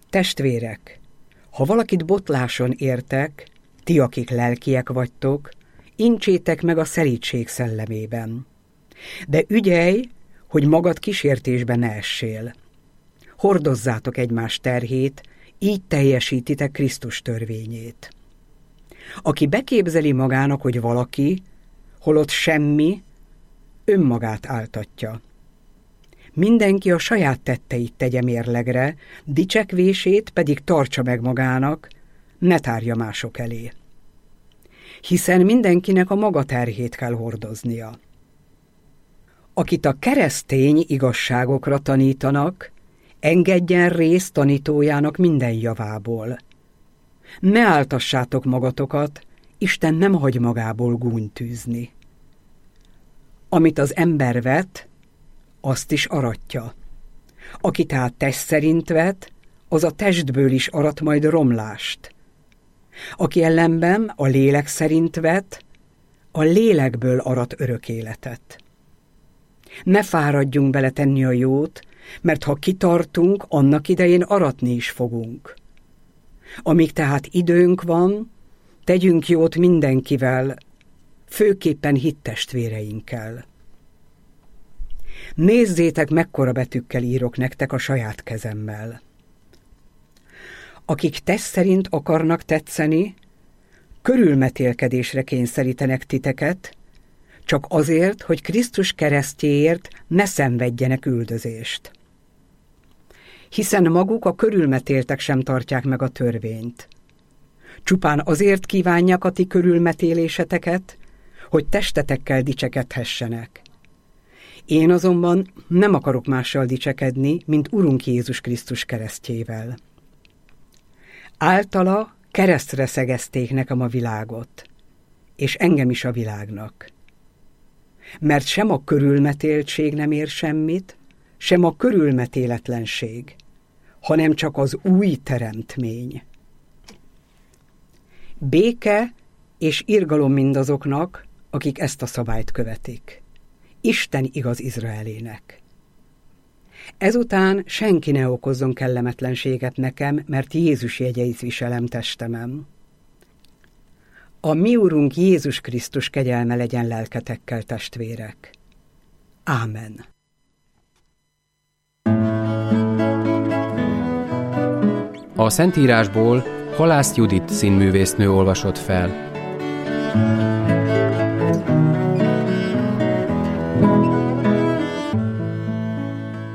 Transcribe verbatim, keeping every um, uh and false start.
Testvérek, ha valakit botláson értek, ti, akik lelkiek vagytok, intsétek meg a szelídség szellemében. De ügyelj, hogy magad kísértésbe ne essél. Hordozzátok egymás terhét, így teljesítitek Krisztus törvényét. Aki beképzeli magának, hogy valaki, holott semmi, önmagát áltatja. Mindenki a saját tetteit tegye mérlegre, dicsekvését pedig tartsa meg magának, ne tárja mások elé. Hiszen mindenkinek a maga terhét kell hordoznia. Akit a keresztény igazságokra tanítanak, engedjen részt tanítójának minden javából. Ne áltassátok magatokat, Isten nem hagy magából gúnyt tűzni. Amit az ember vet, azt is aratja. Aki tehát test szerint vet, az a testből is arat majd romlást. Aki ellenben a lélek szerint vet, a lélekből arat örök életet. Ne fáradjunk beletenni a jót, mert ha kitartunk, annak idején aratni is fogunk. Amíg tehát időnk van, tegyünk jót mindenkivel, főképpen hittestvéreinkkel. Nézzétek, mekkora betűkkel írok nektek a saját kezemmel. Akik test szerint akarnak tetszeni, körülmetélkedésre kényszerítenek titeket, csak azért, hogy Krisztus keresztjéért ne szenvedjenek üldözést. Hiszen maguk a körülmetéltek sem tartják meg a törvényt. Csupán azért kívánják a ti körülmetéléseteket, hogy testetekkel dicsekedhessenek. Én azonban nem akarok mással dicsekedni, mint Urunk Jézus Krisztus keresztjével. Általa keresztre szegezték nekem a világot, és engem is a világnak. Mert sem a körülmetéltség nem ér semmit, sem a körülmetéletlenség, hanem csak az új teremtmény. Béke és irgalom mindazoknak, akik ezt a szabályt követik. Isten igaz Izraelének. Ezután senki ne okozzon kellemetlenséget nekem, mert Jézus jegyeit viselem testemen. A mi Urunk Jézus Krisztus kegyelme legyen lelketekkel, testvérek. Ámen. A Szentírásból Halász Judit színművésznő olvasott fel.